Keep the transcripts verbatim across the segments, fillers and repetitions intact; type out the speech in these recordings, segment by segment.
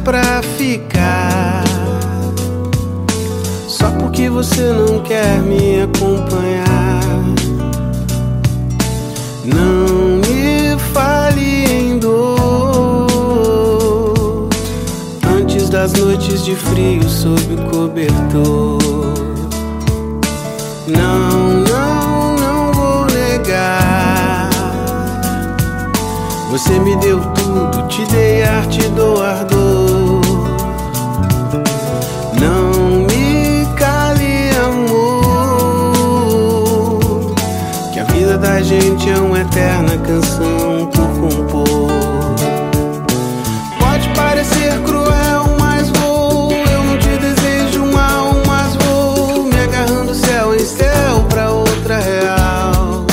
pra ficar, só porque você não quer me acompanhar. Não me fale em dor antes das noites de frio sob o cobertor. Não, não, não vou negar. Você me deu tudo, te dei arte, dou ardor. Não me cale, amor, que a vida da gente é uma eterna canção por compor. Pode parecer cruel, mas vou, eu não te desejo mal, mas vou me agarrando céu em céu pra outra real.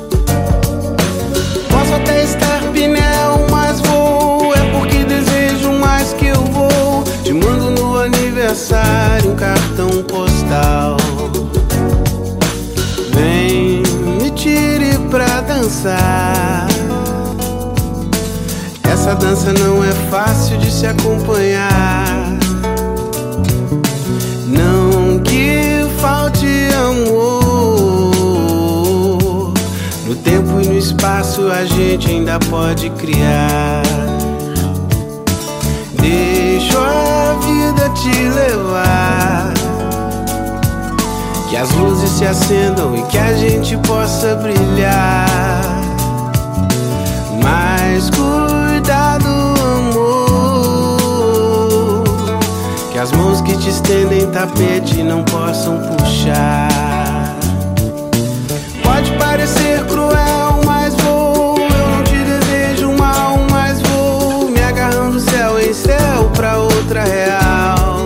Posso até estar pinel, mas vou, é porque desejo mais que eu vou. Te mando no aniversário um cartão postal. Vem, me tire pra dançar. Essa dança não é fácil de se acompanhar. Não que falte amor, no tempo e no espaço a gente ainda pode criar. Deixa a vida te levar, que as luzes se acendam e que a gente possa brilhar. Mas cuidado, amor, que as mãos que te estendem tapete não possam puxar. Pode parecer cruel, mas vou, eu não te desejo mal, mas vou me agarrando céu em céu pra outra real.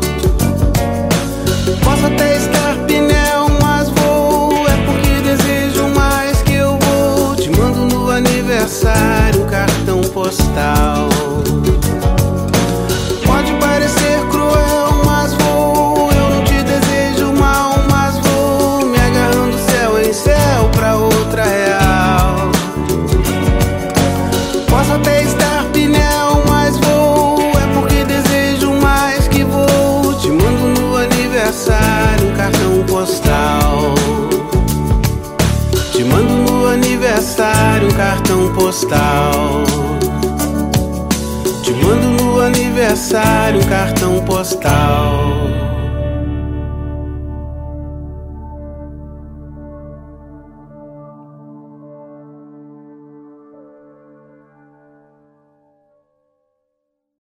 Posso até estar pinel, mas vou, é porque desejo mais que eu vou. Te mando no aniversário um cartão postal. Pode parecer cruel, mas vou, eu não te desejo mal, mas vou me agarrando céu em céu pra outra real. Posso até estar pinel, mas vou, é porque desejo mais que vou. Te mando no aniversário um cartão postal. Te mando no aniversário um cartão postal. Te mando no aniversário um cartão postal.